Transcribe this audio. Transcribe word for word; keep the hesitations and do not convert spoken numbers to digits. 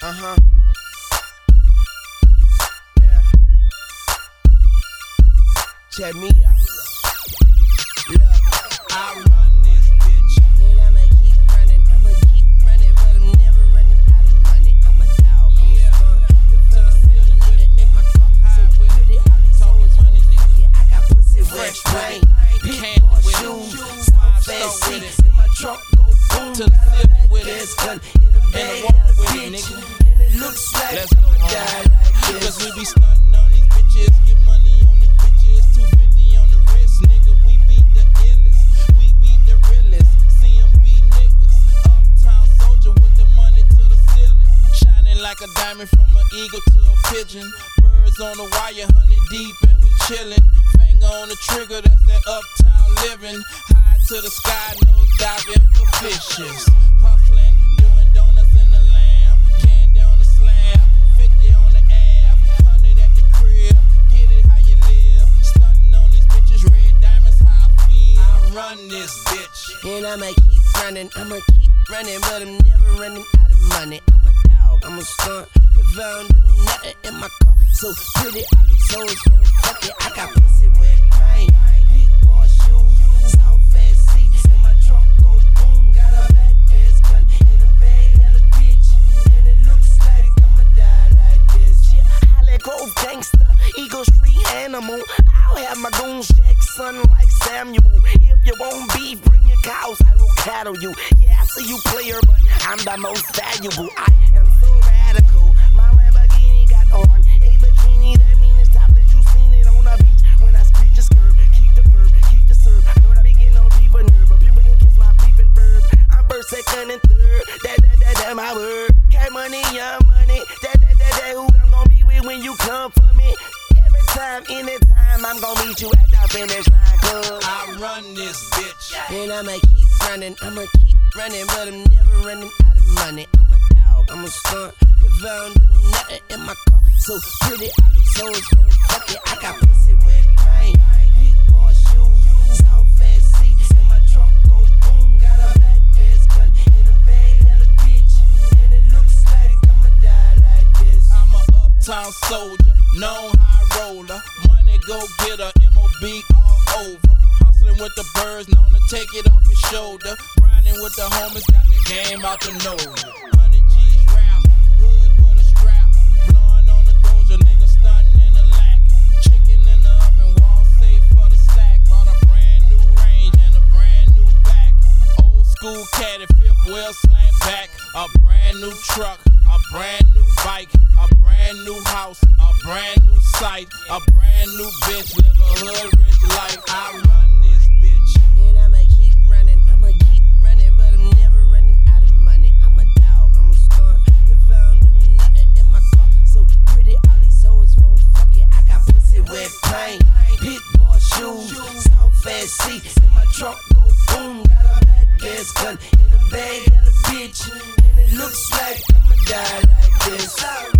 Uh-huh. Check me out. Look, I run this bitch, and I'ma keep running. I'ma keep running, but I'm never running out of money. I'm a dog, I'm a skunk. The pound ceiling with it, make my car high with it. All these hoes money, nigga. I got pussy with brain, big boy shoes, soft ass seats in my trunk, go boom. Got a black ass gun in the bag, bitch, and it looks like let's go I'ma die like this. Cause we be stunting on these bitches, get money on these bitches, two fifty on the wrist, nigga, we beat the illest, we beat the realest, C M B niggas, uptown soldier with the money to the ceiling, shining like a diamond from an eagle to a pigeon, birds on the wire, honey deep and we chillin', finger on the trigger, that's that uptown living, high to the sky, nose diving for fishes, hustling, doing donuts in the lamb, candy on the slab, fifty on the ab, one hundred at the crib, get it how you live, stunting on these bitches, red diamonds, how I feel, I run this bitch, and I'ma keep running, I'ma keep running, but I'm never running out of money. I'm a dog, I'm a skunk, if I don't do nothing in my car, so pretty, all these hoes gon' fuck it, I got pussy with brain, big boy shoes, soft ass seats, in my trunk, go boom, got a black ass gun, in the bag, got a bitch, and it looks like I'ma die like this. Shit, Holly Grove gangster, Eagle Street animal, I'll have my goon shack, son like Samuel, if you won't beef, bring your cows, I will cattle you, yeah, I see you player, but I'm the most valuable, I am so radical, my Lamborghini got on a bikini, that mean it's topless, you seen it on the beach, when I screech a skirt, keep the perp, keep the serve, I know that I be getting on people nerve, but people can kiss my peeping verb, I'm first, second, and third, that, that, that, that, my word, cash money, young money, that, that, that, that, who I'm gonna be with when you come for me, every time, anytime, I'm gonna meet you at the finish line, cause I run this bitch, and I'ma keep running, I'ma keep running, but I'm never running out of money. I'm a dog, I'm a skunk, if I don't do nothing in my car, so pretty, all these hoes gon' fuck it, I got pussy with brain, big boy shoes, soft ass seats, in my trunk, go boom, got a black ass gun, in the bag, got a bitch, and it looks like I'ma die like this. I'm a uptown soldier, known high roller, money go getter, M O B all over, hustling with the birds, known to take it off your shoulder, grinding with the homies, got the game out the nose, one hundred G's rap, hood with a strap, blowing on the doja, nigga stunting in the lack, chicken in the oven, wall safe for the stack, bought a brand new range and a brand new back, old school caddy, fifth wheel slant back, a brand new truck, a brand new bike, a brand new house, a brand new site, a brand new bitch, live a hood rich life, I run this bitch, and I'ma keep running, I'ma keep running, but I'm never running out of money. I'm a dog, I'm a skunk, if I don't do nothing in my car, so pretty, all these hoes won't fuck it, I got pussy with brain, big boy shoes, soft ass seats, in my trunk, go boom, got a black ass gun, in the bag, got a bitch, and it looks like I'ma die like this.